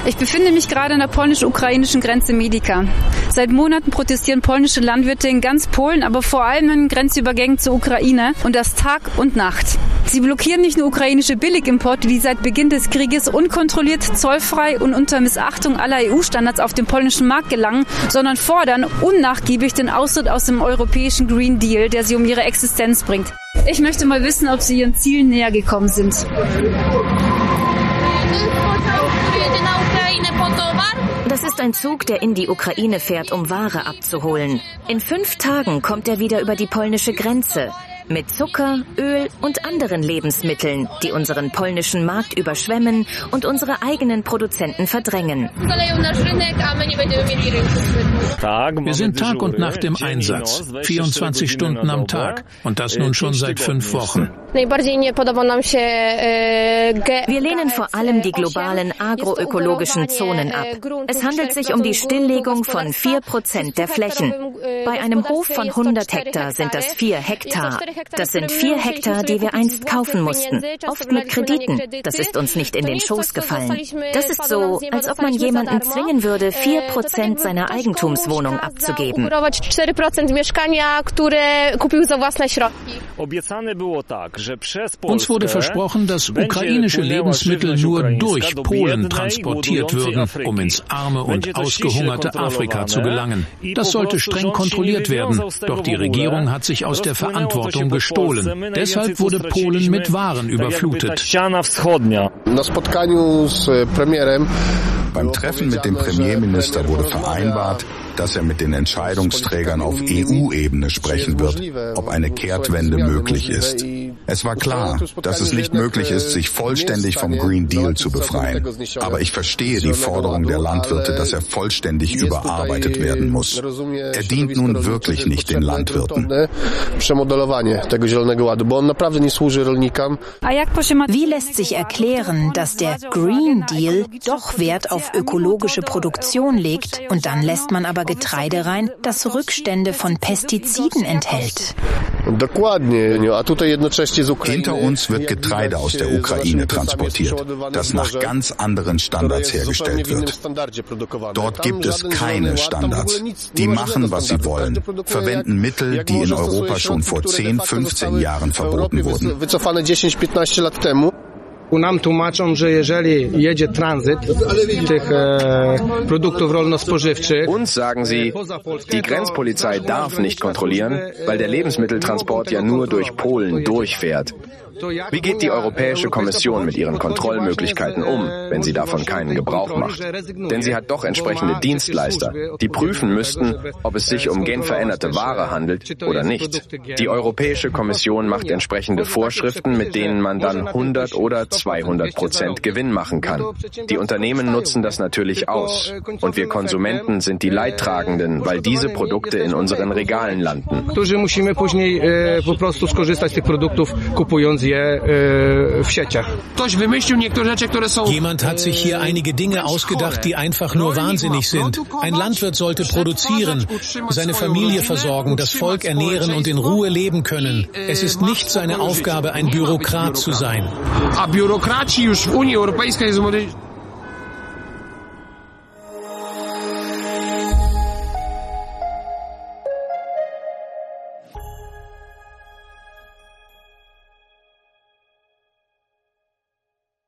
Ich befinde mich gerade an der polnisch-ukrainischen Grenze Medica. Seit Monaten protestieren polnische Landwirte in ganz Polen, aber vor allem in Grenzübergängen zur Ukraine und das Tag und Nacht. Sie blockieren nicht nur ukrainische Billigimporte, die seit Beginn des Krieges unkontrolliert, zollfrei und unter Missachtung aller EU-Standards auf den polnischen Markt gelangen, sondern fordern unnachgiebig den Austritt aus dem europäischen Green Deal, der sie um ihre Existenz bringt. Ich möchte mal wissen, ob Sie Ihren Zielen näher gekommen sind. Das ist ein Zug, der in die Ukraine fährt, um Ware abzuholen. In 5 Tagen kommt er wieder über die polnische Grenze. Mit Zucker, Öl und anderen Lebensmitteln, die unseren polnischen Markt überschwemmen und unsere eigenen Produzenten verdrängen. Wir sind Tag und Nacht im Einsatz, 24 Stunden am Tag und das nun schon seit 5 Wochen. Wir lehnen vor allem die globalen agroökologischen Zonen ab. Es handelt sich um die Stilllegung von 4% der Flächen. Bei einem Hof von 100 Hektar sind das 4 Hektar. Das sind 4 Hektar, die wir einst kaufen mussten, oft mit Krediten. Das ist uns nicht in den Schoß gefallen. Das ist so, als ob man jemanden zwingen würde, 4% seiner Eigentumswohnung abzugeben. Uns wurde versprochen, dass ukrainische Lebensmittel nur durch Polen transportiert würden, um ins arme und ausgehungerte Afrika zu gelangen. Das sollte streng kontrolliert werden, doch die Regierung hat sich aus der Verantwortung gestohlen. Deshalb wurde Polen mit Waren überflutet. Beim Treffen mit dem Premierminister wurde vereinbart, dass er mit den Entscheidungsträgern auf EU-Ebene sprechen wird, ob eine Kehrtwende möglich ist. Es war klar, dass es nicht möglich ist, sich vollständig vom Green Deal zu befreien. Aber ich verstehe die Forderung der Landwirte, dass er vollständig überarbeitet werden muss. Er dient nun wirklich nicht den Landwirten. Wie lässt sich erklären, dass der Green Deal doch Wert auf ökologische Produktion legt und dann lässt man aber Getreide rein, das Rückstände von Pestiziden enthält? Hinter uns wird Getreide aus der Ukraine transportiert, das nach ganz anderen Standards hergestellt wird. Dort gibt es keine Standards. Die machen, was sie wollen, verwenden Mittel, die in Europa schon vor 10, 15 Jahren verboten wurden. Nam tłumaczą, że jeżeli jedzie tranzyt tych produktów rolno-spożywczych. Uns sagen sie, die Grenzpolizei darf nicht kontrollieren, weil der Lebensmitteltransport ja nur durch Polen durchfährt. Wie geht die Europäische Kommission mit ihren Kontrollmöglichkeiten um, wenn sie davon keinen Gebrauch macht? Denn sie hat doch entsprechende Dienstleister, die prüfen müssten, ob es sich um genveränderte Ware handelt oder nicht. Die Europäische Kommission macht entsprechende Vorschriften, mit denen man dann 100 oder 200% Gewinn machen kann. Die Unternehmen nutzen das natürlich aus. Und wir Konsumenten sind die Leidtragenden, weil diese Produkte in unseren Regalen landen. Musimy później po prostu skorzystać z tych produktów, kupując je w sieciach. Jemand hat sich hier einige Dinge ausgedacht, die einfach nur wahnsinnig sind. Ein Landwirt sollte produzieren, seine Familie versorgen, das Volk ernähren und in Ruhe leben können. Es ist nicht seine Aufgabe, ein Bürokrat zu sein.